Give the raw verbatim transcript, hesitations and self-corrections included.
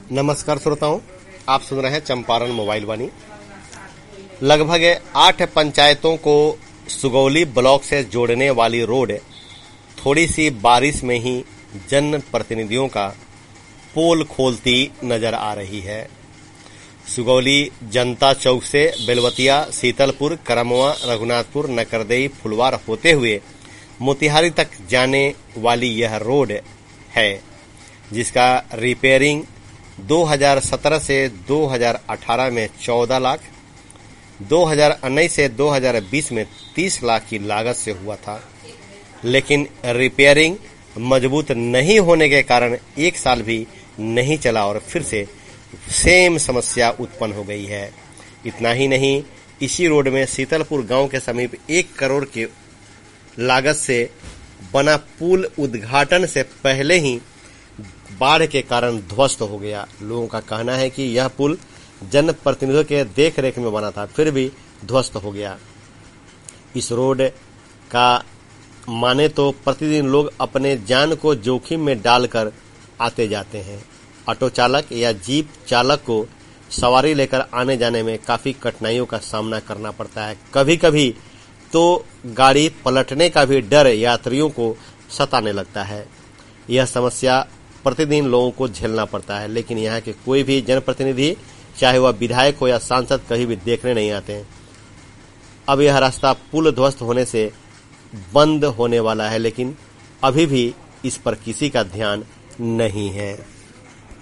नमस्कार श्रोताओं, आप सुन रहे हैं चंपारण मोबाइल वाणी। लगभग आठ पंचायतों को सुगौली ब्लॉक से जोड़ने वाली रोड थोड़ी सी बारिश में ही जन प्रतिनिधियों का पोल खोलती नजर आ रही है। सुगौली जनता चौक से बेलवतिया, शीतलपुर, करमवा, रघुनाथपुर, नकरदेई, फुलवार होते हुए मोतिहारी तक जाने वाली यह रोड है, जिसका रिपेयरिंग दो हज़ार सत्रह से दो हज़ार अठारह में चौदह लाख, दो हज़ार उन्नीस से दो हज़ार बीस में तीस लाख की लागत से हुआ था। लेकिन रिपेयरिंग मजबूत नहीं होने के कारण एक साल भी नहीं चला और फिर से सेम समस्या उत्पन्न हो गई है। इतना ही नहीं, इसी रोड में शीतलपुर गांव के समीप एक करोड़ के लागत से बना पुल उद्घाटन से पहले ही बाढ़ के कारण ध्वस्त हो गया। लोगों का कहना है कि यह पुल जनप्रतिनिधियों के देख रेख में बना था, फिर भी ध्वस्त हो गया। इस रोड का माने तो प्रतिदिन लोग अपने जान को जोखिम में डालकर आते जाते हैं। ऑटो चालक या जीप चालक को सवारी लेकर आने जाने में काफी कठिनाइयों का सामना करना पड़ता है। कभी कभी तो गाड़ी पलटने का भी डर यात्रियों को सताने लगता है। यह समस्या प्रतिदिन लोगों को झेलना पड़ता है, लेकिन यहाँ के कोई भी जनप्रतिनिधि, चाहे वह विधायक हो या सांसद, कहीं भी देखने नहीं आते हैं। अब यह रास्ता पुल ध्वस्त होने से बंद होने वाला है, लेकिन अभी भी इस पर किसी का ध्यान नहीं है।